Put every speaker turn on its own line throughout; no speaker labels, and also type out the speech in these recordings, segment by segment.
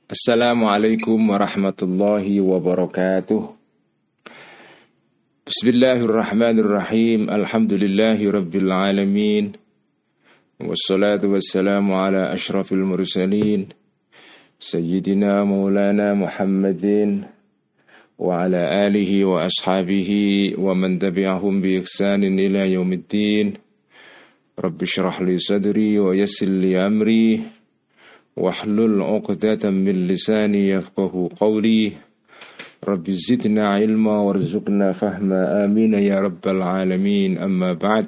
Assalamualaikum warahmatullahi wabarakatuh. Bismillahirrahmanirrahim. Alhamdulillahi rabbil alamin. Wassalatu wassalamu ala ashrafil mursalin Sayyidina maulana Muhammadin wa ala alihi wa ashabihi wa man tabi'ahum bi ihsanin ila yaumiddin. Rabbi shrah li sadri wa yassir li amri wahlul 'uqdatam min lisani yafqahu qawli. Rabbi zidna ilma warzuqna fahma, amin ya rabbal alamin. Amma ba'd.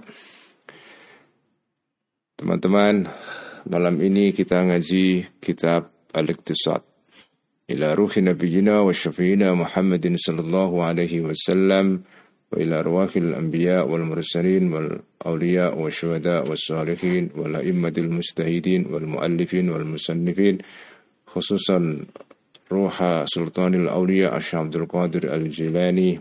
Teman-teman, malam ini kita ngaji kitab Al-Iqtisad ila ruhi nabiyina wa syafiina Muhammadin sallallahu alaihi wasallam wa ila arwahil anbiya wal mursalin wal awliya wa syuhada was salihin wal a'immatil mujtahidin wal muallifin wal musannifin, khususan ruha sultanil awliya Asy Abdul Qadir Al-Jilani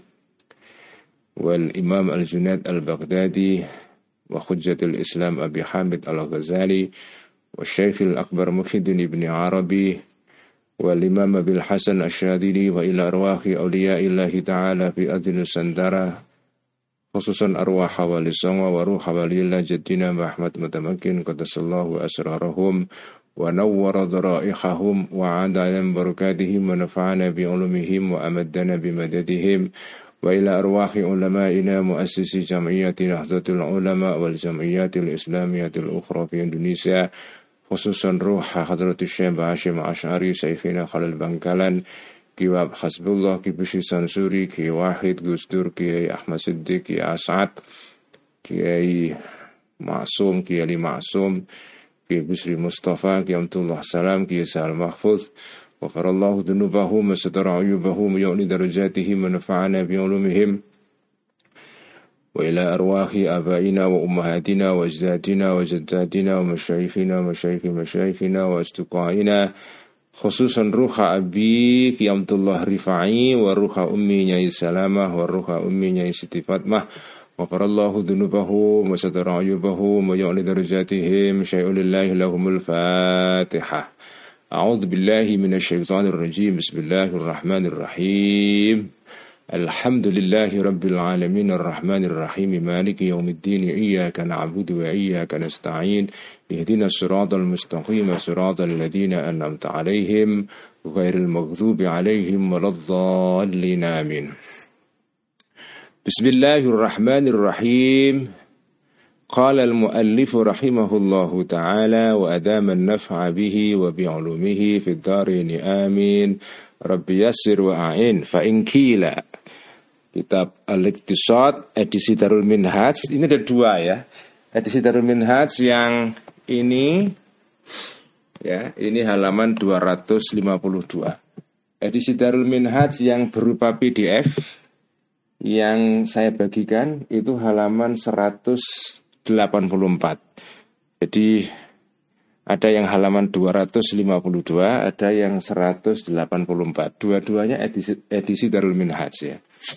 wal imam Al-Junaid Al-Baghdadi wa hujjatul Islam Abi Hamid Al-Ghazali wa Syekhul Akbar Muhyiddin Ibn Arabi wal imam Abil Hasan Asy-Syadili wa ila arwahi awliyaillahi ta'ala fi adli Nusantara, khususan arwah wali songo wa ruh walillah jaddina Ahmad Mutamakin qaddasallahu asrarahum wa nawwara dharaihahum wa adalam barakatihim wa nafa'ana bi ulumihim wa amaddana bi madadihim wa ila arwahi ulama'ina muassisi jam'iyyati Nahdlatul Ulama wal jam'iyyatil islamiyyatil ukhra fi Indonesia, khususan ruh Hadratus Syekh Hashim Asy'ari Syekhina Khalil Bangkalan, Ki Hasbullah, Ki Bishri Sansuri, Ki Wahid Gusdur, Ki Ahmad Siddiq, Ki As'ad, Ki Ma'sum, Ki Ali Ma'sum, Ki Bishri Mustafa, Ki Amtullah Salam, Ki Sa'al Mahfuz, Ghafarallahu dhunubahum wa satara uyubahum wa yu'li darajatihim wa nafa'ana bi ulumihim wa ila arwahi abaina wa ummahatina wa ajdatina wa jaddatina wa masyayikhina wa masyayikhina wa astuqaina, khususan ruha abi Ki Amtullah Rifai wa ruha ummi Nyai Salamah wa ruha ummi Nyai Siti Fatmah. Ghafarallahu dhunubahum wa satara uyubahum wa yu'li darajatihim. Syai'ulillahi lahumul Fatihah. A'udzu billahi minasyaitonir rajim. Bismillahirrahmanirrahim. Alhamdulillahi rabbil alamin arrahmanir rahim maliki yaumiddin iyyaka na'budu wa iyyaka nasta'in ihdinas siratal mustaqim siratal ladzina an'amta 'alaihim ghairil maghdubi 'alaihim waladdallin amin. Bismillahirrahmanirrahim. Qala al-muallif rahimahullahu ta'ala wa adama an-naf'a bihi wa bi'ulumihi fid dharain amin. Rabbi yassir wa a'in. Fa in qila, kitab Al-Iqtisad edisi Darul Minhaj, ini ada dua ya. Edisi Darul Minhaj yang ini ya, ini halaman 252. Edisi Darul Minhaj yang berupa PDF yang saya bagikan itu halaman 184. Jadi ada yang halaman 252, ada yang 184. Dua-duanya edisi Darul Minhaj ya.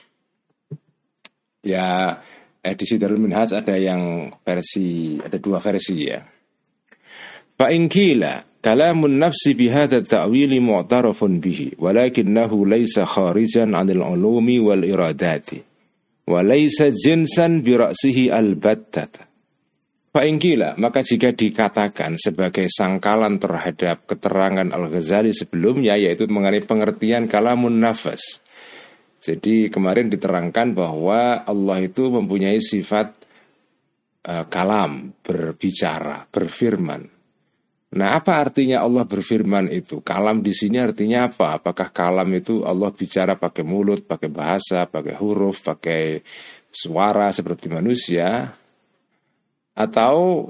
Ya, edisi Darul Minhaj ada dua versi ya. Fa in qila kalamun nafsi bihadha ta'wili mu'tarafun bihi walakinnahu laysa kharijan 'anil ulumi wal iradati wa laysa jinsan bi ra'sihi albattata. Fa in qila, maka jika dikatakan sebagai sangkalan terhadap keterangan Al-Ghazali sebelumnya, yaitu mengenai pengertian kalamun nafas. Jadi kemarin diterangkan bahwa Allah itu mempunyai sifat kalam, berbicara, berfirman. Nah, apa artinya Allah berfirman itu? Kalam di sini artinya apa? Apakah kalam itu Allah bicara pakai mulut, pakai bahasa, pakai huruf, pakai suara seperti manusia? Atau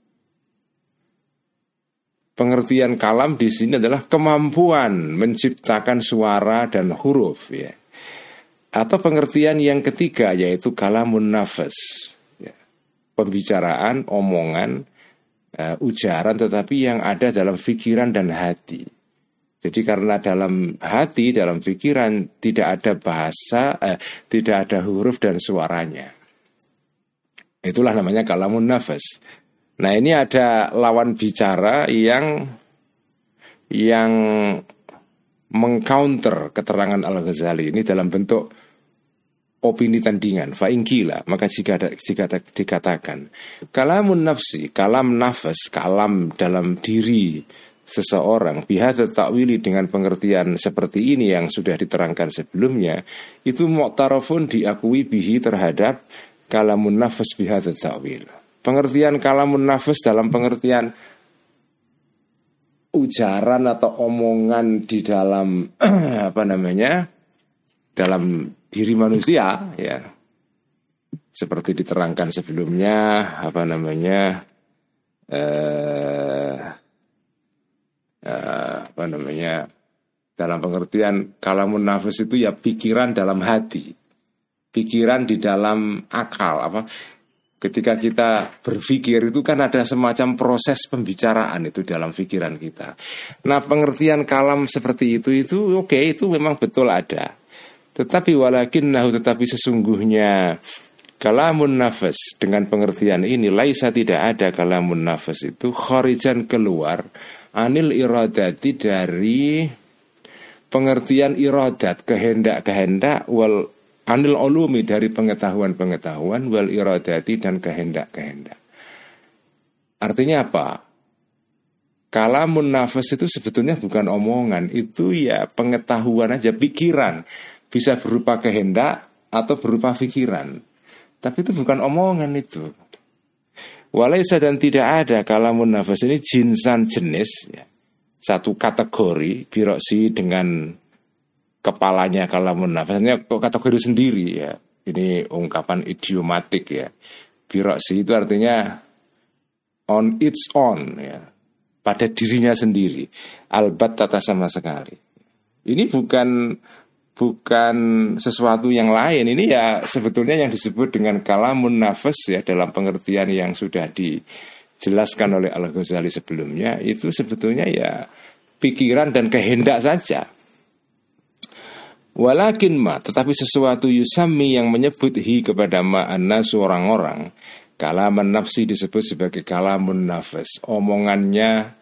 pengertian kalam di sini adalah kemampuan menciptakan suara dan huruf ya? Atau pengertian yang ketiga yaitu kalamun nafas ya, pembicaraan, omongan, ujaran tetapi yang ada dalam pikiran dan hati. Jadi karena dalam hati, dalam pikiran tidak ada bahasa, tidak ada huruf dan suaranya. Itulah namanya kalamun nafas. Nah, ini ada lawan bicara yang mengcounter keterangan Al-Ghazali ini dalam bentuk opini tandingan. Fa'ingkila, maka jika dikatakan kalamun nafsi, kalam nafas, kalam dalam diri seseorang, bihadza ta'wili, dengan pengertian seperti ini yang sudah diterangkan sebelumnya, itu mu'tarafun, diakui bihi terhadap kalamun nafas bihadza ta'wil. Pengertian kalamun nafas dalam pengertian ujaran atau omongan di dalam dalam diri manusia, ya, seperti diterangkan sebelumnya, dalam pengertian kalamun nafas itu ya pikiran dalam hati, pikiran di dalam akal. Ketika kita berpikir itu kan ada semacam proses pembicaraan itu dalam pikiran kita. Nah, pengertian kalam seperti itu oke, itu memang betul ada. Tetapi tetapi sesungguhnya kalamun nafas dengan pengertian ini laisa, tidak ada kalamun nafas itu kharijan, keluar anil iradati, dari pengertian iradat, kehendak-kehendak, wal anil ulumi, dari pengetahuan-pengetahuan, wal iradati, dan kehendak-kehendak. Artinya apa? Kalamun nafas itu sebetulnya bukan omongan, itu ya pengetahuan aja, pikiran. Bisa berupa kehendak atau berupa pikiran. Tapi itu bukan omongan itu. Walaysa, dan tidak ada kalamun nafas ini jinsan, jenis, ya, satu kategori biroksi dengan kepalanya kalamun nafasnya kategori sendiri, ya. Ini ungkapan idiomatik, ya. Biroksi itu artinya on its own, ya, pada dirinya sendiri, albatta sama sekali. Ini bukan sesuatu yang lain. Ini ya sebetulnya yang disebut dengan kalamun nafas, ya, dalam pengertian yang sudah dijelaskan oleh Al-Ghazali sebelumnya, itu sebetulnya ya pikiran dan kehendak saja. Walakin tetapi sesuatu yusami yang menyebut kepada ma'annasu, orang-orang, kalaman nafsi disebut sebagai kalamun nafas, omongannya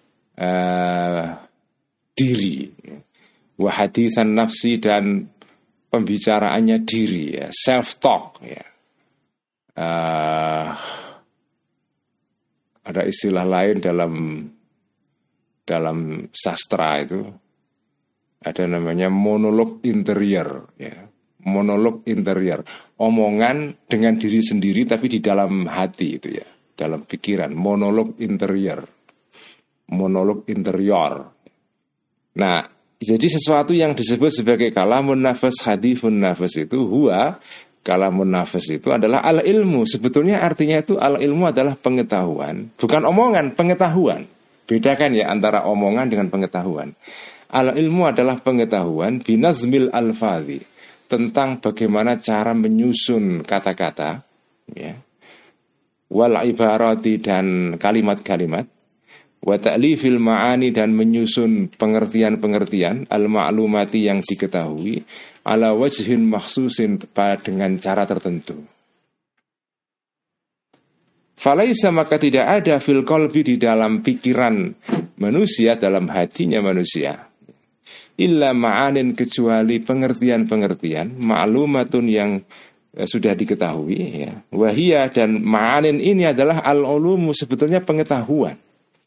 diri, wa haditsan nafsi, dan pembicaraannya diri, ya, self talk, ya. Ada istilah lain dalam sastra itu, ada namanya monolog interior, ya. Monolog interior, omongan dengan diri sendiri tapi di dalam hati itu, ya, dalam pikiran, monolog interior. Nah, jadi sesuatu yang disebut sebagai kalamun nafas, hadithun nafas itu kalamun nafas itu adalah al-ilmu. Sebetulnya artinya itu al-ilmu adalah pengetahuan, bukan omongan, pengetahuan. Bedakan ya antara omongan dengan pengetahuan. Al-ilmu adalah pengetahuan binazmil al-fadhi, tentang bagaimana cara menyusun kata-kata, ya, wal ibarati, dan kalimat-kalimat, wa ta'lifil ma'ani, dan menyusun pengertian-pengertian, al-ma'lumati, yang diketahui, ala wajhin makhsusin, dengan cara tertentu. Falaisa, maka tidak ada fil qalbi, di dalam pikiran manusia, dalam hatinya manusia, illa ma'anin, kecuali pengertian-pengertian, ma'lumatun, yang sudah diketahui, ya. Wahia, dan ma'anin ini adalah al-ulumu, sebetulnya pengetahuan.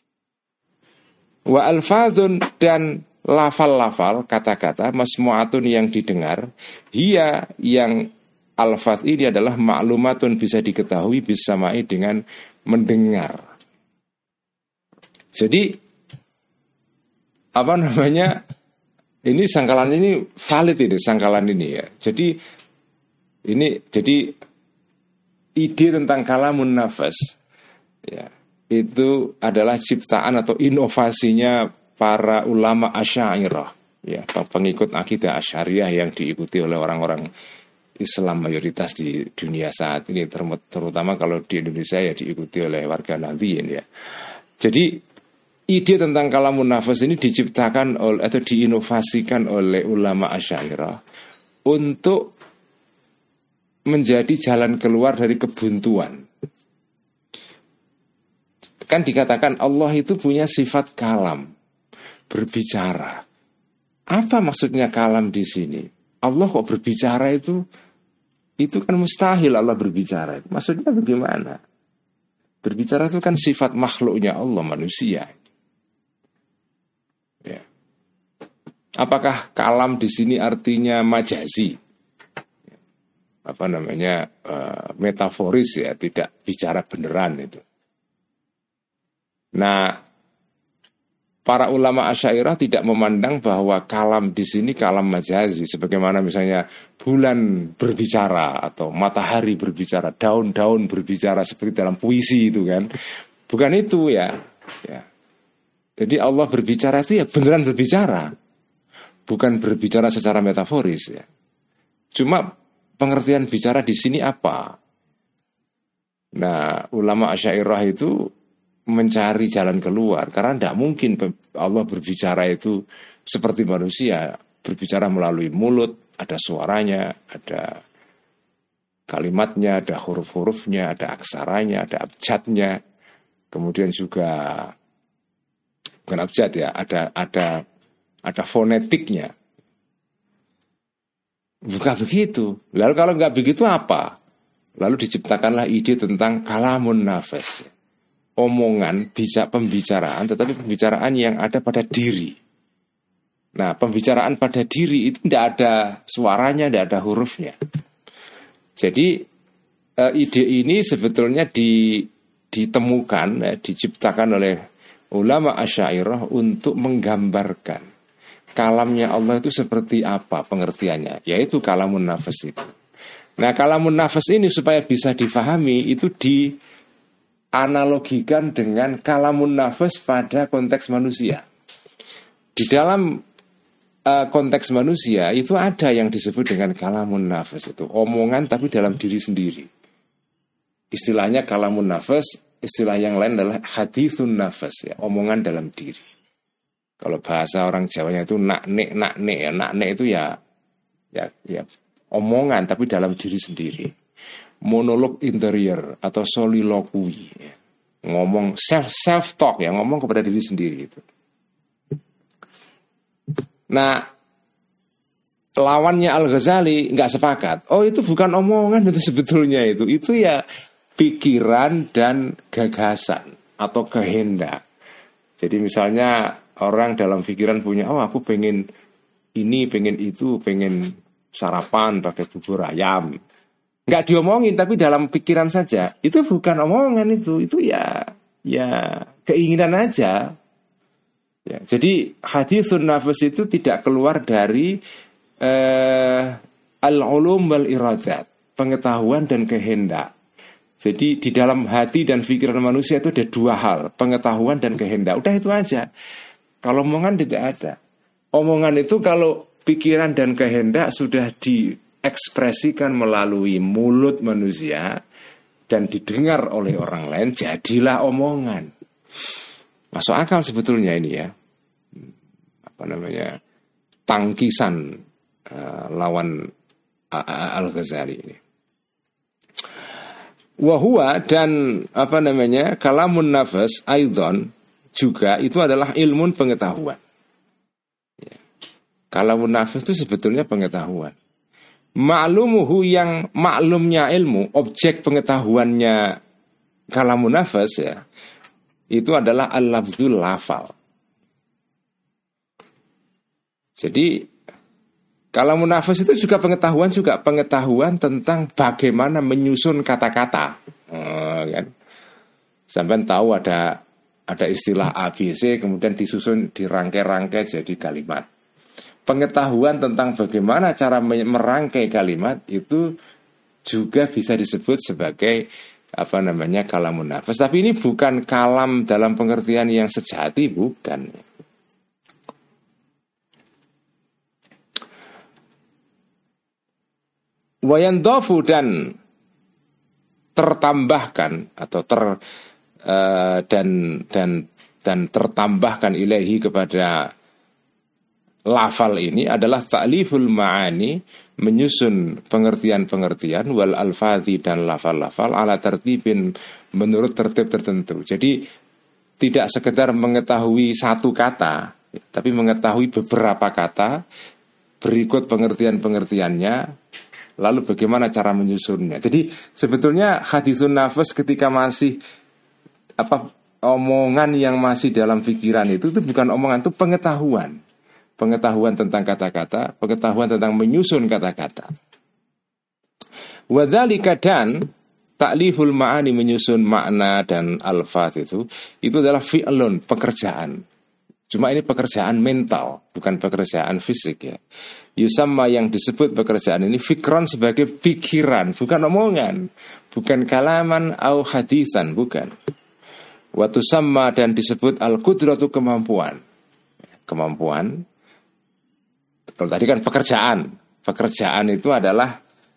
Wa alfazun, dan lafal-lafal, kata-kata, masmu'atun, yang didengar, hiya, yang alfaz ini adalah ma'lumatun, bisa diketahui, bisa ma'i, dengan mendengar. Jadi ini sangkalan ini valid, ini sangkalan ini, ya. Jadi ide tentang kalamun nafas, ya, itu adalah ciptaan atau inovasinya para ulama Asy'ariyah, ya, pengikut akidah Asy'ariyah yang diikuti oleh orang-orang Islam mayoritas di dunia saat ini, terutama kalau di Indonesia ya diikuti oleh warga Nahdliyin, ya. Jadi ide tentang kalamun nafas ini diciptakan atau diinovasikan oleh ulama Asy'ariyah untuk menjadi jalan keluar dari kebuntuan. Kan dikatakan Allah itu punya sifat kalam, berbicara. apa maksudnya kalam di sini? Allah kok berbicara itu kan mustahil Allah berbicara. Maksudnya bagaimana? Berbicara itu kan sifat makhluknya Allah, manusia. Ya. Apakah kalam di sini artinya majazi? Apa namanya, metaforis ya, tidak bicara beneran itu. Nah, para ulama Asy'ariyah tidak memandang bahwa kalam di sini kalam majazi, sebagaimana misalnya bulan berbicara atau matahari berbicara, daun-daun berbicara seperti dalam puisi itu kan. Bukan itu ya. Jadi Allah berbicara itu ya beneran berbicara. Bukan berbicara secara metaforis ya. Cuma pengertian bicara di sini apa? Nah, ulama Asy'ariyah itu mencari jalan keluar, karena tidak mungkin Allah berbicara itu seperti manusia, berbicara melalui mulut, ada suaranya, ada kalimatnya, ada huruf-hurufnya, ada aksaranya, ada abjadnya, kemudian juga bukan abjad ya, ada fonetiknya. Bukan begitu. Lalu kalau nggak begitu apa? Lalu diciptakanlah ide tentang kalamun nafas, omongan, pembicaraan, tetapi pembicaraan yang ada pada diri. Nah, pembicaraan pada diri itu tidak ada suaranya, tidak ada hurufnya. Jadi ide ini sebetulnya ditemukan, diciptakan oleh ulama Asy'ariyah untuk menggambarkan kalamnya Allah itu seperti apa pengertiannya, yaitu kalamun nafas itu. Nah, kalamun nafas ini supaya bisa difahami itu analogikan dengan kalamun nafas pada konteks manusia. Di dalam konteks manusia itu ada yang disebut dengan kalamun nafas, itu omongan tapi dalam diri sendiri. Istilahnya kalamun nafas, istilah yang lain adalah hadithun nafas ya, omongan dalam diri. Kalau bahasa orang Jawanya itu naknek ya, naknek itu ya omongan tapi dalam diri sendiri. Monolog interior atau soliloquy ya. Ngomong self talk ya, ngomong kepada diri sendiri itu. Nah, lawannya Al-Ghazali nggak sepakat. Oh, itu bukan omongan itu sebetulnya itu ya pikiran dan gagasan atau kehendak. Jadi misalnya orang dalam pikiran punya, oh aku pengen ini, pengen itu, pengen sarapan pakai bubur ayam. Nggak diomongin tapi dalam pikiran saja. Itu bukan omongan itu ya keinginan aja. Ya, jadi hadithun nafas itu tidak keluar dari al-ulum wal iradat, pengetahuan dan kehendak. Jadi di dalam hati dan pikiran manusia itu ada dua hal, pengetahuan dan kehendak. Udah itu aja. Kalau omongan tidak ada. Omongan itu kalau pikiran dan kehendak sudah diekspresikan melalui mulut manusia dan didengar oleh orang lain, jadilah omongan. Masuk akal sebetulnya ini ya. Apa namanya? Tangkisan lawan Al-Ghazali ini. Wahua dan apa namanya? Kalamun nafas aidan juga itu adalah ilmun pengetahuan. Ya. Kalamun nafas itu sebetulnya pengetahuan. Ma'lumuhu yang maklumnya ilmu, objek pengetahuannya kalamun nafas ya, itu adalah al-lafzul lafal. Jadi kalamun nafas itu juga pengetahuan tentang bagaimana menyusun kata-kata. Kan? Sampai tahu ada istilah ABC kemudian disusun dirangkai-rangkai jadi kalimat. Pengetahuan tentang bagaimana cara merangkai kalimat itu juga bisa disebut sebagai apa namanya kalamun nafas. Tapi ini bukan kalam dalam pengertian yang sejati, bukan. Wayandofu dan tertambahkan atau dan tertambahkan ilahi kepada lafal ini adalah ta'liful ma'ani, menyusun pengertian-pengertian wal alfadhi dan lafal-lafal ala tertibin menurut tertib tertentu. Jadi tidak sekedar mengetahui satu kata tapi mengetahui beberapa kata, berikut pengertian-pengertiannya, lalu bagaimana cara menyusunnya. Jadi sebetulnya hadithun nafas ketika masih omongan yang masih dalam pikiran itu bukan omongan, itu pengetahuan. Pengetahuan tentang kata-kata, pengetahuan tentang menyusun kata-kata. Wadzalika, dan ta'liful ma'ani, menyusun makna dan alfaz itu adalah fi'lun, pekerjaan. Cuma ini pekerjaan mental, bukan pekerjaan fisik ya. Yusamma, yang disebut pekerjaan ini fikron, sebagai pikiran, bukan omongan, bukan kalaman au haditsan, bukan. Wa tusamma, dan disebut al-qudratu, kemampuan. Kemampuan. Kalau tadi kan pekerjaan. Pekerjaan itu adalah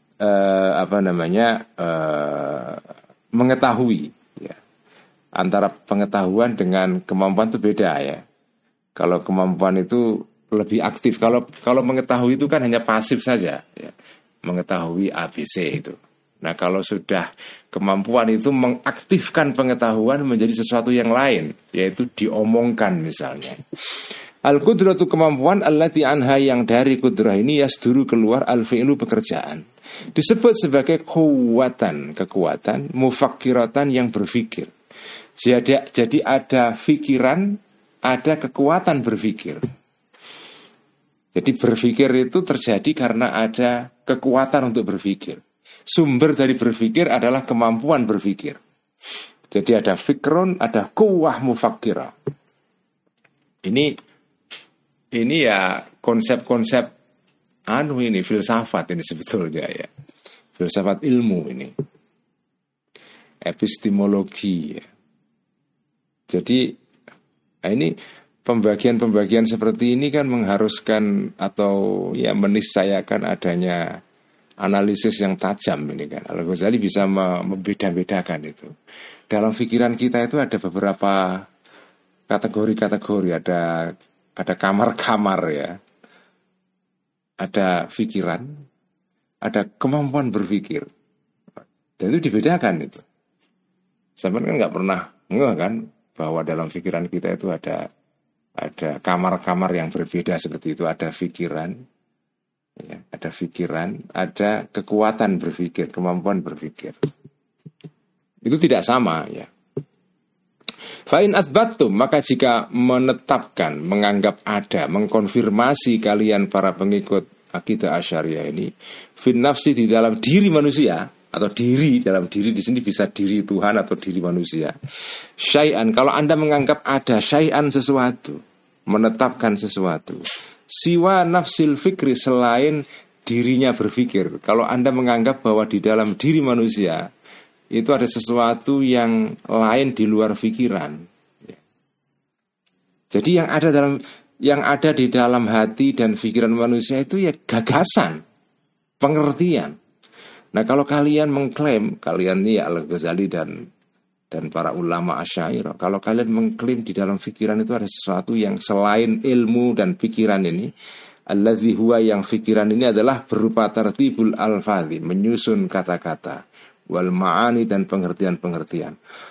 mengetahui ya. Antara pengetahuan dengan kemampuan itu beda ya. Kalau kemampuan itu lebih aktif. Kalau mengetahui itu kan hanya pasif saja ya. Mengetahui ABC itu. Nah, kalau sudah kemampuan itu mengaktifkan pengetahuan menjadi sesuatu yang lain, yaitu diomongkan misalnya. Al-qudratu, kemampuan, allati anha, yang dari kudrah ini yasduru, keluar, al-fi'lu, pekerjaan. Disebut sebagai kekuatan, mufakkiratan, yang berpikir. Jadi ada pikiran, ada kekuatan berpikir. Jadi berpikir itu terjadi karena ada kekuatan untuk berpikir. Sumber dari berpikir adalah kemampuan berpikir. Jadi ada fikron, ada quwwah mufakkirah. Ini ya konsep-konsep ini filsafat ini sebetulnya ya. Filsafat ilmu ini. Epistemologi ya. Jadi ini pembagian-pembagian seperti ini kan mengharuskan atau ya meniscayakan adanya analisis yang tajam ini kan. Al-Ghazali bisa membeda-bedakan itu. Dalam pikiran kita itu ada beberapa kategori-kategori, ada kamar-kamar ya. Ada pikiran, ada kemampuan berpikir. Dan itu dibedakan itu. Sampai kan nggak pernah kan bahwa dalam pikiran kita itu ada kamar-kamar yang berbeda seperti itu. Ada pikiran, ya, ada kekuatan berpikir, kemampuan berpikir. Itu tidak sama ya. Fa'in athbattum, maka jika menetapkan, menganggap ada, mengkonfirmasi kalian para pengikut akidah Asy'ariyah ini, fin nafsi, di dalam diri manusia, atau diri, dalam diri di sini bisa diri Tuhan atau diri manusia. Syai'an, kalau Anda menganggap ada syai'an, sesuatu, menetapkan sesuatu, siwa nafsil fikri, selain dirinya berpikir. Kalau Anda menganggap bahwa di dalam diri manusia itu ada sesuatu yang lain di luar pikiran. Jadi yang ada di dalam hati dan pikiran manusia itu ya gagasan, pengertian. Nah, kalau kalian mengklaim, kalian ini Al-Ghazali dan para ulama Asy'ariyah, kalau kalian mengklaim di dalam pikiran itu ada sesuatu yang selain ilmu dan pikiran ini, allazi huwa, yang pikiran ini adalah berupa tartibul alfadhi, menyusun kata-kata, wal ma'ani, dan pengertian-pengertian,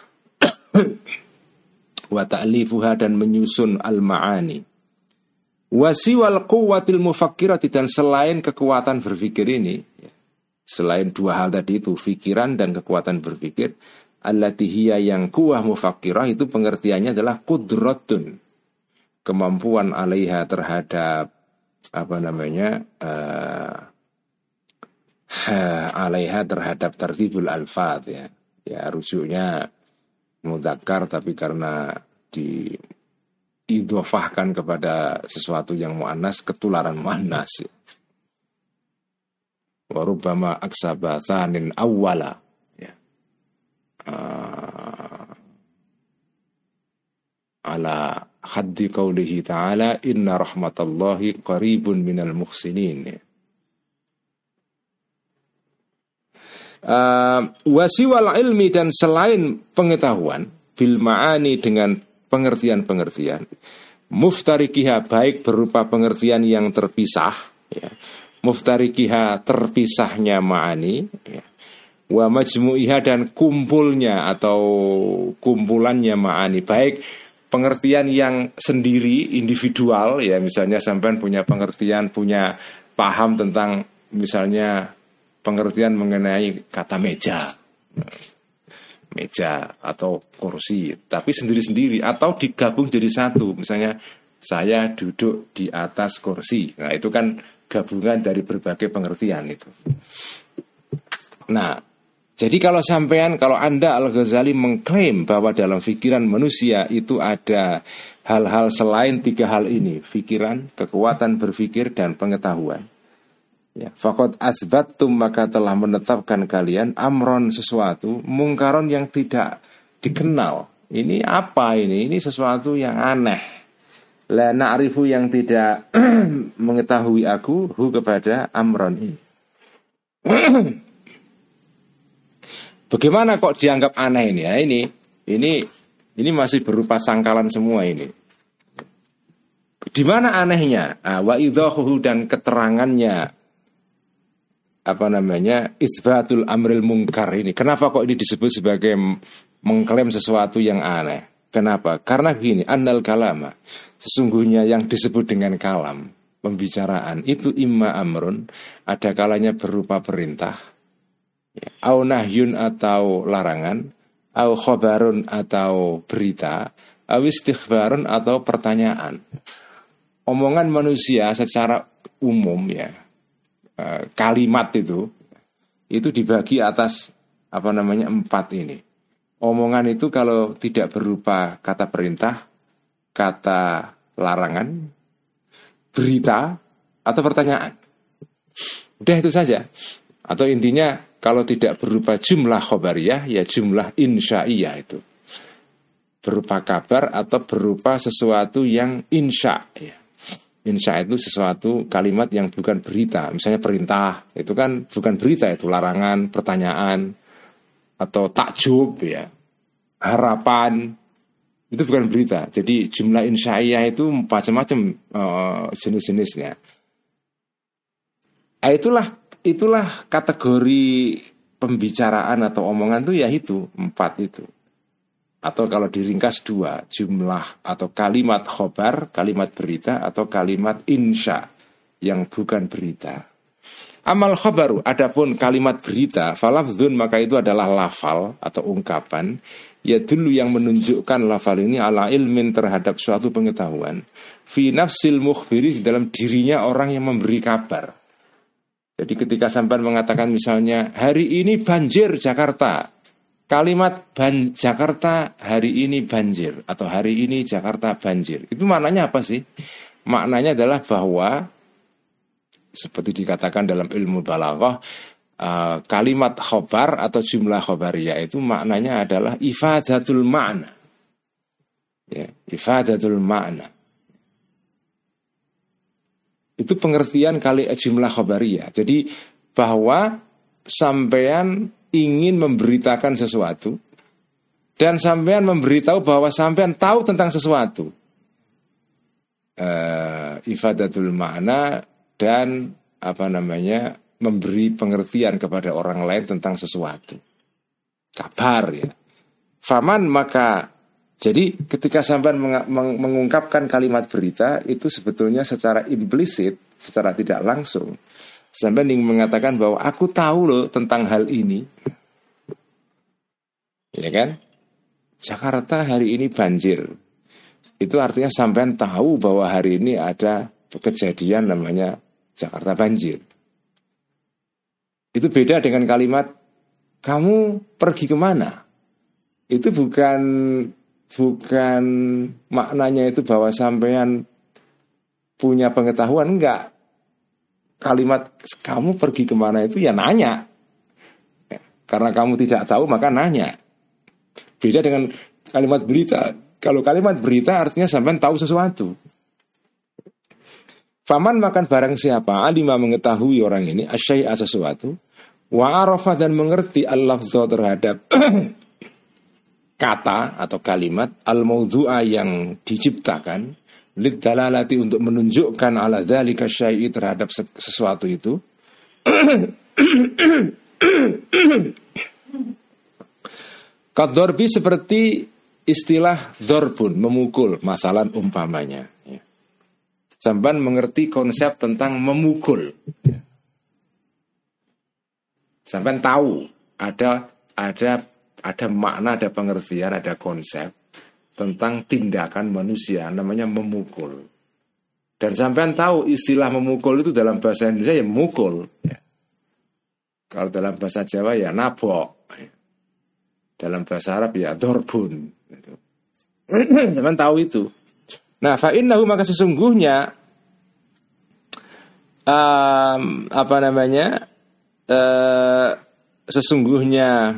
wa ta'lifuha, dan menyusun al ma'ani, wa siwal quwwatil mufakkirati, dan selain kekuatan berpikir ini, selain dua hal tadi itu, pikiran dan kekuatan berpikir, allati hiya, yang quwwah mufakkirah itu pengertiannya adalah qudratun, kemampuan alaiha, terhadap alaiha, terhadap tartibul alfaz ya. Ya, rujuknya mudzakkar, tapi karena diidhofahkan kepada sesuatu yang muannas, ketularan muannas ya. Wa rubbama aksaba tsanin awwala ya. Ala haddi qaulihi ta'ala, inna rahmatallahi qaribun minal muhsinin ya. Wasiwal ilmi, dan selain pengetahuan, bil ma'ani, dengan pengertian-pengertian, muftarikiha, baik berupa pengertian yang terpisah ya. Muftarikiha, terpisahnya ma'ani ya. Wa majmu'iha, dan kumpulnya atau kumpulannya ma'ani, baik pengertian yang sendiri, individual ya, misalnya sampean punya pengertian, punya paham tentang misalnya pengertian mengenai kata meja atau kursi, tapi sendiri-sendiri atau digabung jadi satu. Misalnya saya duduk di atas kursi. Nah, itu kan gabungan dari berbagai pengertian itu. Nah, jadi kalau Anda Al-Ghazali mengklaim bahwa dalam pikiran manusia itu ada hal-hal selain tiga hal ini, pikiran, kekuatan berpikir, dan pengetahuan. Ya, faqad asbattum, maka telah menetapkan kalian amron, sesuatu, mungkaron yang tidak dikenal. Ini apa ini? Ini sesuatu yang aneh. La na'rifu, yang tidak mengetahui aku hu kepada amron ini. Bagaimana kok dianggap aneh ini? Ya, ini masih berupa sangkalan semua ini. Di mana anehnya? Wa idhahuhu, dan keterangannya isbatul amril mungkar ini. Kenapa kok ini disebut sebagai mengklaim sesuatu yang aneh? Kenapa? Karena gini, annal kalama, sesungguhnya yang disebut dengan kalam, pembicaraan itu imma amrun, ada kalanya berupa perintah, ya, au nahyun atau larangan, au khobarun atau berita, au istighbarun atau pertanyaan. Omongan manusia secara umum ya, kalimat itu dibagi atas 4 ini. Omongan itu kalau tidak berupa kata perintah, kata larangan, berita, atau pertanyaan, udah itu saja. Atau intinya kalau tidak berupa jumlah khobariyah, ya jumlah insya'iyah, itu berupa kabar atau berupa sesuatu yang insya' ya. Insya itu sesuatu kalimat yang bukan berita. Misalnya perintah, itu kan bukan berita, itu larangan, pertanyaan, atau takjub ya, harapan, itu bukan berita. Jadi jumlah insya'iyah itu macam-macam jenis-jenisnya. Itulah kategori pembicaraan atau omongan itu, ya itu 4 itu. Atau kalau diringkas 2, jumlah atau kalimat khobar, kalimat berita, atau kalimat insya yang bukan berita. Amal khobaru, adapun kalimat berita, falafdzun, maka itu adalah lafal atau ungkapan, ya dulu yang menunjukkan lafal ini ala ilmin, terhadap suatu pengetahuan, fi nafsil mukhbiri, di dalam dirinya orang yang memberi kabar. Jadi ketika sampai mengatakan misalnya hari ini banjir Jakarta, kalimat Jakarta hari ini banjir atau hari ini Jakarta banjir, itu maknanya apa sih? Maknanya adalah bahwa seperti dikatakan dalam ilmu balaghah, kalimat khobar atau jumlah khobariyah itu maknanya adalah ifadatul ma'na. Ya, ifadatul ma'na. Itu pengertian jumlah khobariyah. Jadi bahwa sampean ingin memberitakan sesuatu dan sampean memberitahu bahwa sampean tahu tentang sesuatu. Ifadatul ma'na, dan memberi pengertian kepada orang lain tentang sesuatu. Kabar ya. Faman, maka jadi ketika sampean mengungkapkan kalimat berita, itu sebetulnya secara implisit, secara tidak langsung sampean ingin mengatakan bahwa aku tahu loh tentang hal ini. Ya kan? Jakarta hari ini banjir. Itu artinya sampean tahu bahwa hari ini ada kejadian namanya Jakarta banjir. Itu beda dengan kalimat kamu pergi kemana. Itu bukan maknanya itu bahwa sampean punya pengetahuan, enggak. Kalimat kamu pergi kemana itu ya nanya. Karena kamu tidak tahu maka nanya. Beda dengan kalimat berita. Kalau kalimat berita artinya sampean tahu sesuatu. Faman, makan barang siapa alima mengetahui orang ini asyai'a sesuatu, wa arafa, dan mengerti al-lafdha terhadap kata atau kalimat, al-mawdu'a yang diciptakan, liddalalati untuk menunjukkan ala dzalika syai'i terhadap sesuatu itu. Kadorbi, seperti istilah dorbun, memukul, masalan umpamanya. Ya. Sampean mengerti konsep tentang memukul. Ya. Sampean tahu ada makna, ada pengertian, ada konsep tentang tindakan manusia namanya memukul. Dan sampean tahu istilah memukul itu dalam bahasa Indonesia ya mukul. Ya. Kalau dalam bahasa Jawa ya nabok. Ya. Dalam bahasa Arab ya dorbun. Gitu. Sampean tahu itu. Nah, fa innahu maka sesungguhnya sesungguhnya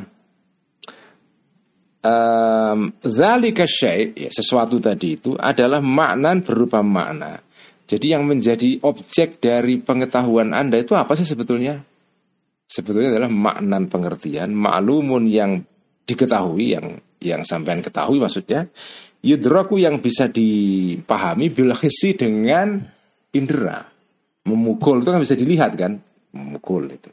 dzalika syai', ya, sesuatu tadi itu adalah maknan berupa makna. Jadi yang menjadi objek dari pengetahuan Anda itu apa sih sebetulnya? Sebetulnya adalah maknan pengertian, maklumun yang diketahui, yang sampean ketahui maksudnya, yudraku yang bisa dipahami bil hissi dengan indera. Memukul itu kan bisa dilihat kan? Memukul itu.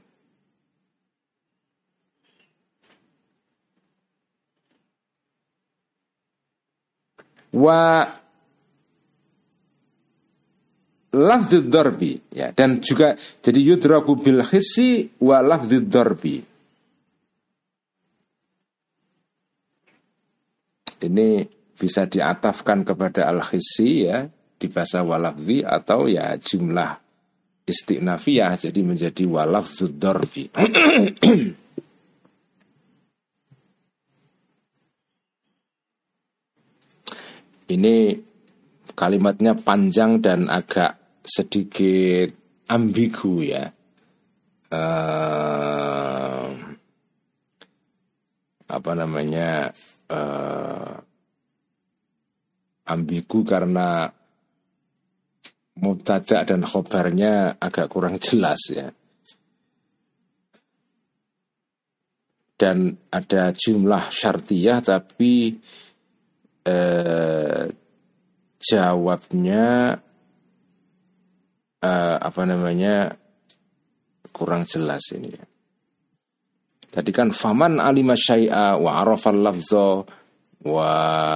Wa lafdzud darbi, ya, dan juga jadi yudraku bil hissi wa lafdzud darbi. Ini bisa diatafkan kepada al-hissi ya di bahasa walafzi atau ya jumlah istinafiyah jadi menjadi walafdzud darbi. Ini kalimatnya panjang dan agak sedikit ambigu ya. Ambigu karena mubtada dan khobarnya agak kurang jelas ya. Dan ada jumlah syartiyah tapi jawabnya kurang jelas ini ya. Tadi kan faman alima syai'a wa arafal lafza wa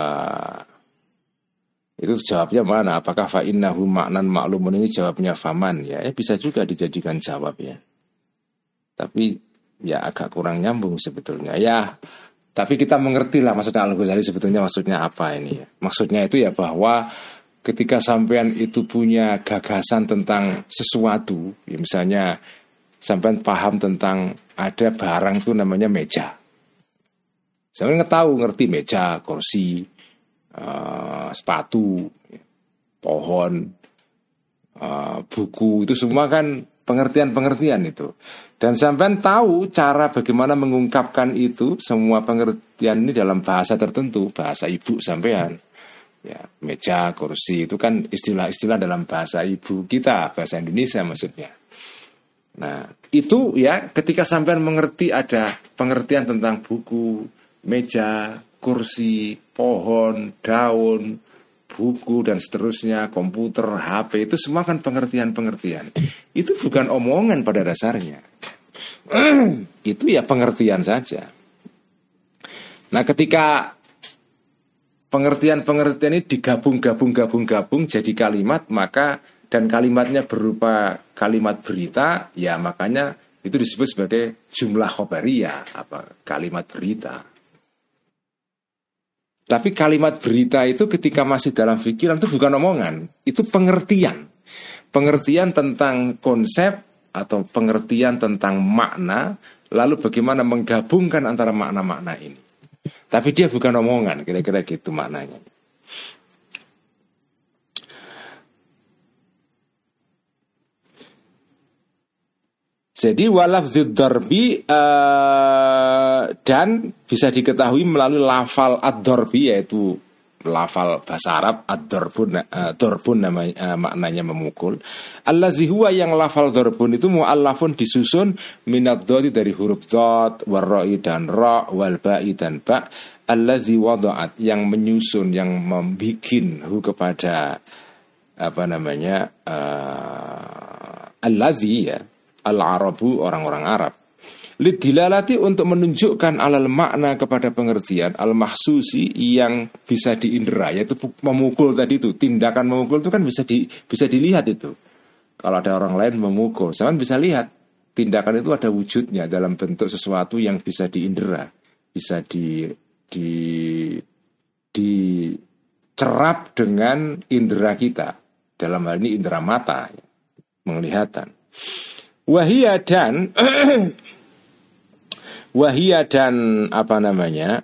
itu jawabnya mana? Apakah fa innahu maknan maklumun ini jawabnya faman ya? Bisa juga dijadikan jawab ya. Tapi ya agak kurang nyambung sebetulnya ya. Tapi kita mengerti lah maksudnya Al-Ghazali sebetulnya maksudnya apa ini ya. Maksudnya itu ya bahwa ketika sampean itu punya gagasan tentang sesuatu, ya misalnya sampean paham tentang ada barang itu namanya meja. Sampean ngerti meja, kursi, sepatu, pohon, buku, itu semua kan pengertian-pengertian itu. Dan sampean tahu cara bagaimana mengungkapkan itu semua pengertian ini dalam bahasa tertentu, bahasa ibu sampean. Ya, meja, kursi itu kan istilah-istilah dalam bahasa ibu kita, bahasa Indonesia maksudnya. Nah, itu ya ketika sampean mengerti ada pengertian tentang buku, meja, kursi, pohon, daun, buku dan seterusnya, komputer, HP, itu semua kan pengertian-pengertian. Itu bukan omongan pada dasarnya. Itu ya pengertian saja. Nah, ketika pengertian-pengertian ini digabung jadi kalimat, maka dan kalimatnya berupa kalimat berita, ya makanya itu disebut sebagai jumlah khobariyah, kalimat berita. Tapi kalimat berita itu ketika masih dalam pikiran itu bukan omongan, itu pengertian. Pengertian tentang konsep atau pengertian tentang makna, lalu bagaimana menggabungkan antara makna-makna ini. Tapi dia bukan omongan, kira-kira gitu maknanya. Jadi walafdzud darbi dan bisa diketahui melalui lafal ad-darbi, yaitu lafal bahasa Arab ad-darbun namanya, maknanya memukul. Allazi huwa yang lafal darbun itu muallafun disusun minad dhati dari huruf dhad, warra'i dan ra, wal ba'i dan ba. Allazi wada'at yang menyusun, yang membikin hu kepada allazi ya al-arabu orang-orang Arab. Lidilalati untuk menunjukkan alal makna kepada pengertian al-mahsusi yang bisa diindera, yaitu memukul tadi itu. Tindakan memukul itu kan bisa dilihat itu. Kalau ada orang lain memukul, sampean bisa lihat tindakan itu ada wujudnya dalam bentuk sesuatu yang bisa diindera, bisa dicerap dengan indera kita. Dalam hal ini indera mata, penglihatan. Wahia dan apa namanya?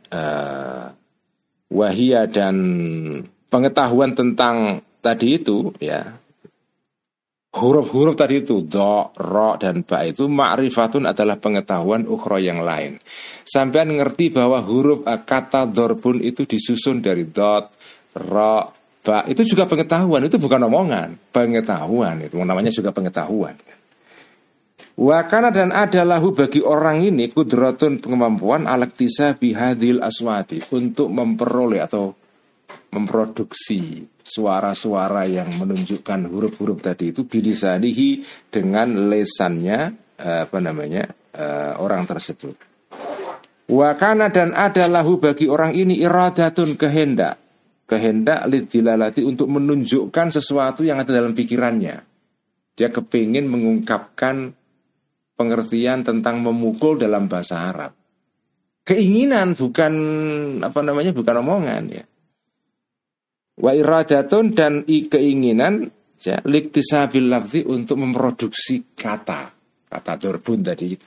Wahia dan pengetahuan tentang tadi itu, ya. Huruf-huruf tadi itu do, ro, dan ba itu ma'rifatun adalah pengetahuan ukhra yang lain. Sampean ngerti bahwa huruf kata dorbun itu disusun dari dot, ro, ba. Itu juga pengetahuan, itu bukan omongan. Pengetahuan itu namanya juga pengetahuan. Wakana dan ada lahu bagi orang ini kudratun kemampuan alaktisa bihadil aswati untuk memperoleh atau memproduksi suara-suara yang menunjukkan huruf-huruf tadi itu bilisanihi dengan lesannya orang tersebut. Wakana dan ada lahu bagi orang ini iradatun kehendak lidilalati untuk menunjukkan sesuatu yang ada dalam pikirannya. Dia kepingin mengungkapkan pengertian tentang memukul dalam bahasa Arab. Keinginan bukan bukan omongan ya. Wa iradatun dan keinginan ya, liktisabil lafzi untuk memproduksi kata dorbun tadi itu.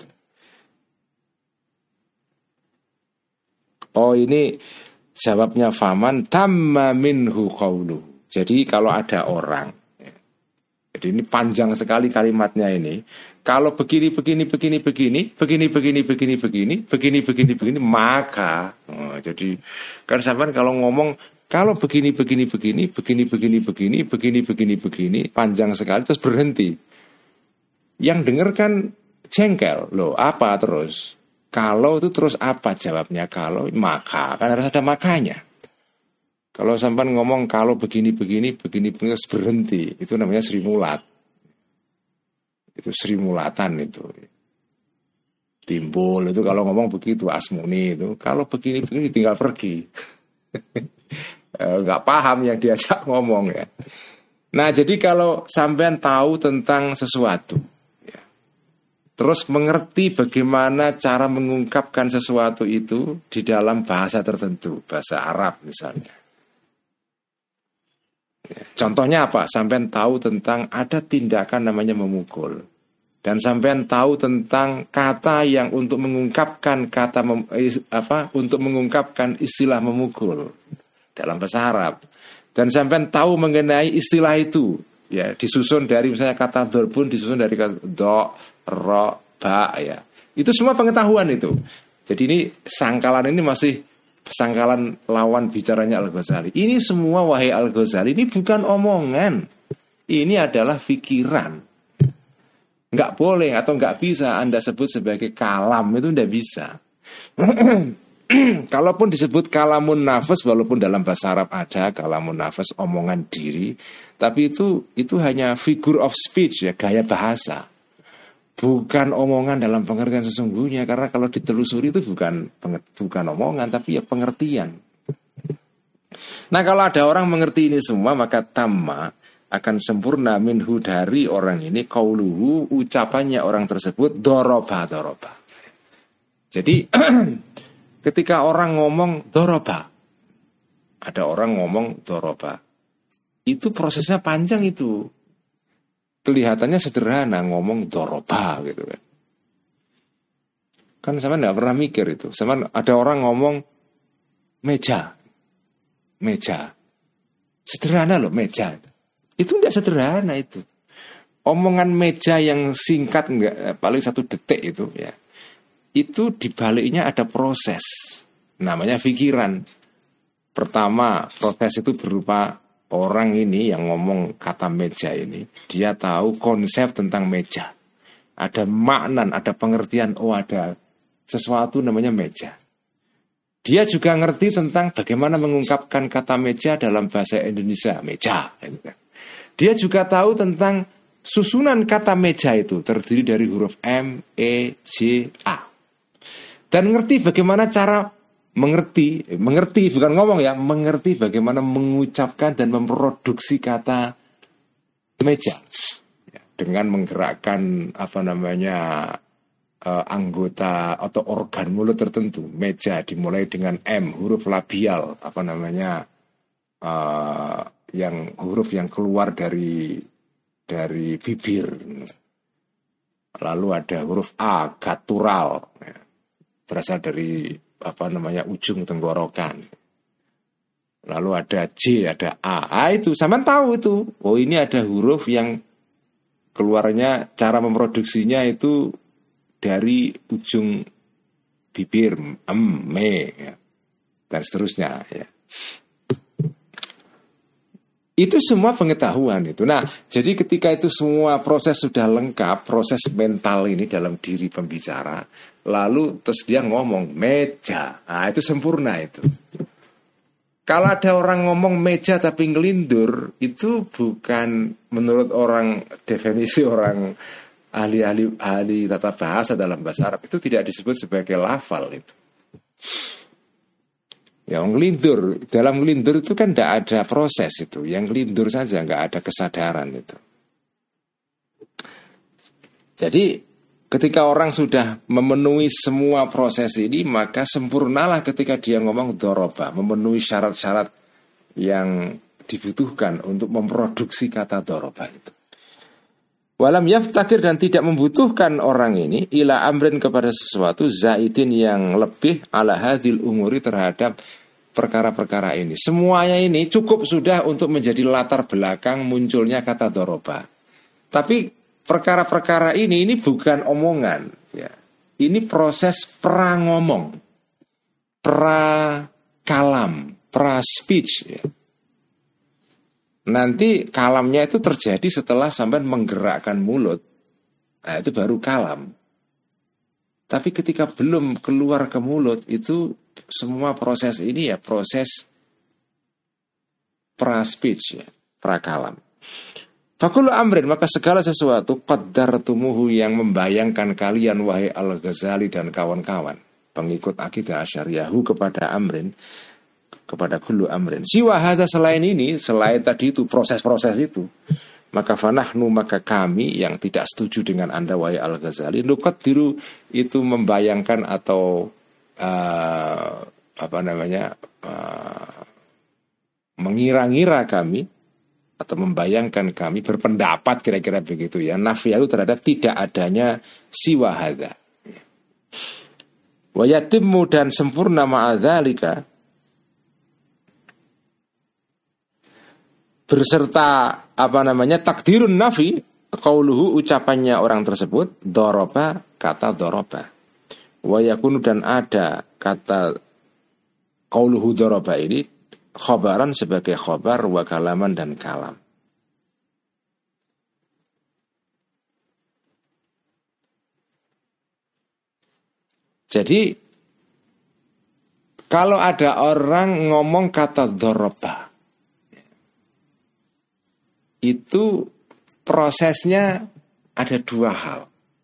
Oh ini jawabnya faman tamma minhu qawlu. Jadi kalau ada orang ya, jadi ini panjang sekali kalimatnya ini. Kalau begini maka jadi kan sampean kalau ngomong kalau begini panjang sekali terus berhenti. Yang denger kan jengkel. Loh, apa terus? Kalau itu terus apa jawabnya? Kalau maka kan harus ada makanya. Kalau sampean ngomong kalau begini terus berhenti, itu namanya Sri Mulat. Itu Sri Mulatan itu. Timbul itu kalau ngomong begitu Asmuni itu. Kalau begini tinggal pergi. Nggak paham yang diajak ngomong ya. Nah jadi kalau sampean tahu tentang sesuatu ya, terus mengerti bagaimana cara mengungkapkan sesuatu itu di dalam bahasa tertentu, bahasa Arab misalnya ya, contohnya apa? Sampean tahu tentang ada tindakan namanya memukul, dan sampean tahu tentang kata yang untuk mengungkapkan untuk mengungkapkan istilah memukul dalam bahasa Arab, dan sampean tahu mengenai istilah itu ya, disusun dari misalnya kata dorbun disusun dari kata do, ro, ba ya. Itu semua pengetahuan itu. Jadi ini sangkalan ini masih sangkalan lawan bicaranya Al-Ghazali. Ini semua wahai Al-Ghazali ini bukan omongan. Ini adalah pikiran. Nggak boleh atau nggak bisa Anda sebut sebagai kalam, itu nggak bisa. Kalaupun disebut kalamun nafas, walaupun dalam bahasa Arab ada kalamun nafas, omongan diri, tapi itu hanya figure of speech ya, gaya bahasa, bukan omongan dalam pengertian sesungguhnya. Karena kalau ditelusuri itu bukan omongan, tapi ya pengertian. Nah kalau ada orang mengerti ini semua, maka tamma akan sempurna minhu dari orang ini qauluhu, ucapannya orang tersebut doroba. Jadi ketika orang ngomong doroba, ada orang ngomong doroba, itu prosesnya panjang itu. Kelihatannya sederhana ngomong doroba gitu kan. Kan sama nggak pernah mikir itu. Sama ada orang ngomong meja. Sederhana loh meja. Itu nggak sederhana itu. Omongan meja yang singkat paling 1 detik itu ya. Itu dibaliknya ada proses, namanya pikiran. Pertama, proses itu berupa orang ini yang ngomong kata meja ini, dia tahu konsep tentang meja. Ada makna, ada pengertian, ada sesuatu namanya meja. Dia juga ngerti tentang bagaimana mengungkapkan kata meja dalam bahasa Indonesia, meja. Dia juga tahu tentang susunan kata meja itu terdiri dari huruf M, E, J, A. dan ngerti bagaimana cara mengerti bukan ngomong ya, mengerti bagaimana mengucapkan dan memproduksi kata meja ya, dengan menggerakkan anggota atau organ mulut tertentu. Meja dimulai dengan M, huruf labial, huruf yang keluar dari bibir. Lalu ada huruf A, guttural, ya, berasal dari ujung tenggorokan. Lalu ada J, ada A. Itu sama tahu itu. Oh, ini ada huruf yang keluarnya, cara memproduksinya itu dari ujung bibir, me, ya, dan seterusnya. Ya. Itu semua pengetahuan itu. Nah, jadi ketika itu semua proses sudah lengkap, proses mental ini dalam diri pembicara, lalu terus dia ngomong meja, nah itu sempurna itu. Kalau ada orang ngomong meja tapi ngelindur, itu bukan menurut orang, definisi orang ahli tata bahasa dalam bahasa Arab, itu tidak disebut sebagai lafal itu. Ya, ngelindur, dalam ngelindur itu kan tidak ada proses itu, yang ngelindur saja, nggak ada kesadaran itu. Jadi ketika orang sudah memenuhi semua proses ini, maka sempurnalah ketika dia ngomong doroba, memenuhi syarat-syarat yang dibutuhkan untuk memproduksi kata doroba itu. Walam yaftakir, dan tidak membutuhkan orang ini ila amrin, kepada sesuatu zaidin yang lebih ala hadil umuri, terhadap perkara-perkara ini. Semuanya ini cukup sudah untuk menjadi latar belakang munculnya kata doroba. Tapi perkara-perkara ini bukan omongan, ya. Ini proses pra-ngomong, pra-kalam, pra-speech, ya. Nanti kalamnya itu terjadi setelah sampai menggerakkan mulut. Nah, itu baru kalam. Tapi ketika belum keluar ke mulut, itu semua proses ini ya proses pra-speech, ya, pra-kalam. Fakulu amrin, maka segala sesuatu qaddartumuhu, yang membayangkan kalian wahai Al-Ghazali dan kawan-kawan pengikut akidah Asy'ariyahu kepada amrin, kepada kullu amrin. Siwa hadza, selain ini, selain tadi itu proses-proses itu, maka fanahnu, maka kami yang tidak setuju dengan Anda wahai Al-Ghazali, nuqaddiru, itu membayangkan atau mengira-ngira kami, atau membayangkan kami, berpendapat kira-kira begitu ya, nafiyahu, terhadap tidak adanya siwa hadza. Wa yatimmu, dan sempurna ma'adzalika, berserta takdirun nafi, qauluhu, ucapannya orang tersebut, doroba, kata doroba, wa yakunu, dan ada kata qauluhu doroba ini khobaran, sebagai khobar, wa kalaman, dan kalam. Jadi kalau ada orang ngomong kata doroba, itu prosesnya ada dua hal.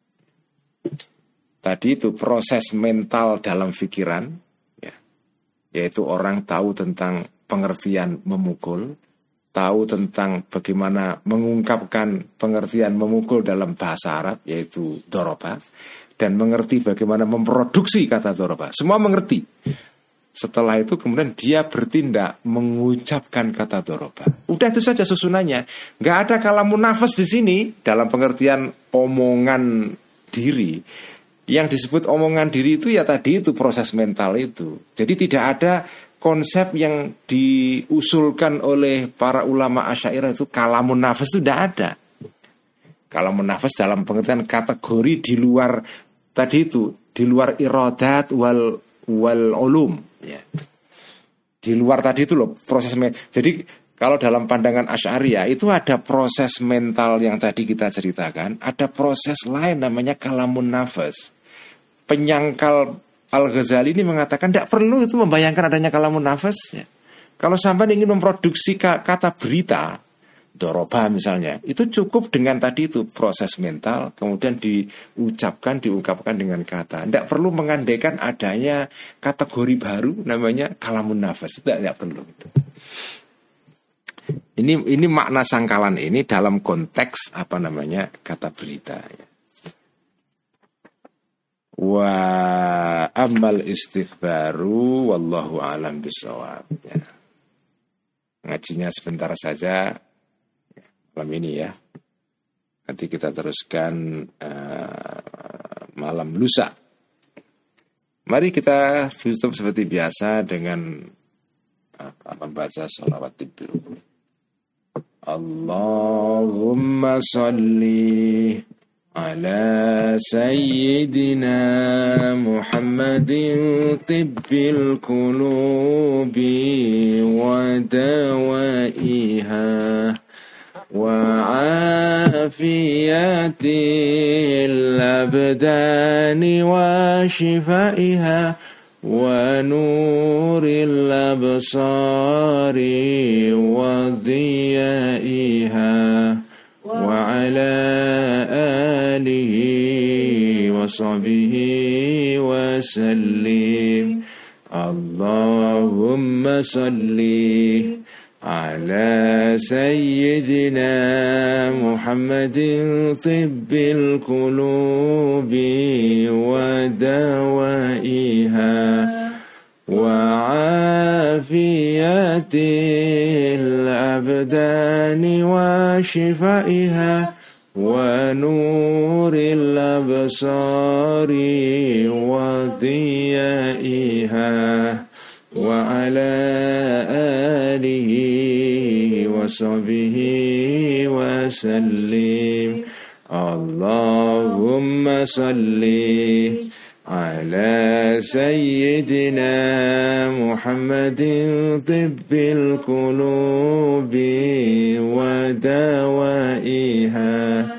Tadi itu proses mental dalam pikiran, ya, yaitu orang tahu tentang pengertian memukul, tahu tentang bagaimana mengungkapkan pengertian memukul dalam bahasa Arab, yaitu doroba, dan mengerti bagaimana memproduksi kata doroba. Semua mengerti. Setelah itu kemudian dia bertindak mengucapkan kata doroba. Udah itu saja susunannya. Nggak ada kalamun nafas di sini dalam pengertian omongan diri. Yang disebut omongan diri itu ya tadi itu proses mental itu. Jadi tidak ada konsep yang diusulkan oleh para ulama Asy'ariyah itu kalamun nafas, itu tidak ada. Kalamun nafas dalam pengertian kategori di luar tadi itu, di luar iradat wal ulum, ya. Di luar tadi itu loh proses. Jadi kalau dalam pandangan Asy'ariyah itu ada proses mental yang tadi kita ceritakan, ada proses lain namanya kalamun nafas. Penyangkal Al-Ghazali ini mengatakan tidak perlu itu membayangkan adanya kalamun nafas, ya. Kalau sampai ingin memproduksi kata berita, doroba misalnya, itu cukup dengan tadi itu proses mental, kemudian diungkapkan dengan kata. Tidak perlu mengandaikan adanya kategori baru namanya kalamun nafas, tidak perlu itu. Ini makna sangkalan ini dalam konteks kata berita. Wa amal istighbaru wallahu alam bisawab. Ngajinya sebentar saja malam ini ya. Nanti kita teruskan malam lusa. Mari kita tutup seperti biasa dengan membaca sholawat tidur. Allahumma salli ala sayyidina Muhammadin tibbil qulubi wa dawaiha وعافية الأبدان وشفائها ونور الأبصار وضيائها وعلى آله وصحبه وسلم اللهم صل على سيدنا محمد طب القلوب ودوائها وعافية الأبدان وشفائها ونور الأبصار وضيائها وعلى آله وصحبه وسلم اللهم صل على سيدنا محمد طب القلوب ودوائها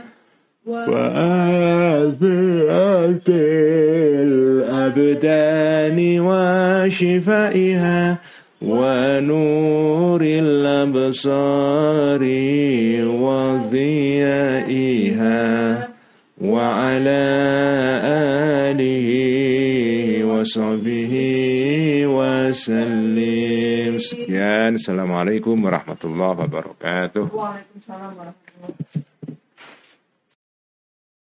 وآفية الأبدان وشفائها ونور الأبصار وضيائها وعلى آله وصحبه وسلم. Sekian, Assalamualaikum warahmatullahi wabarakatuh. Waalaikumsalam warahmatullahi wabarakatuh.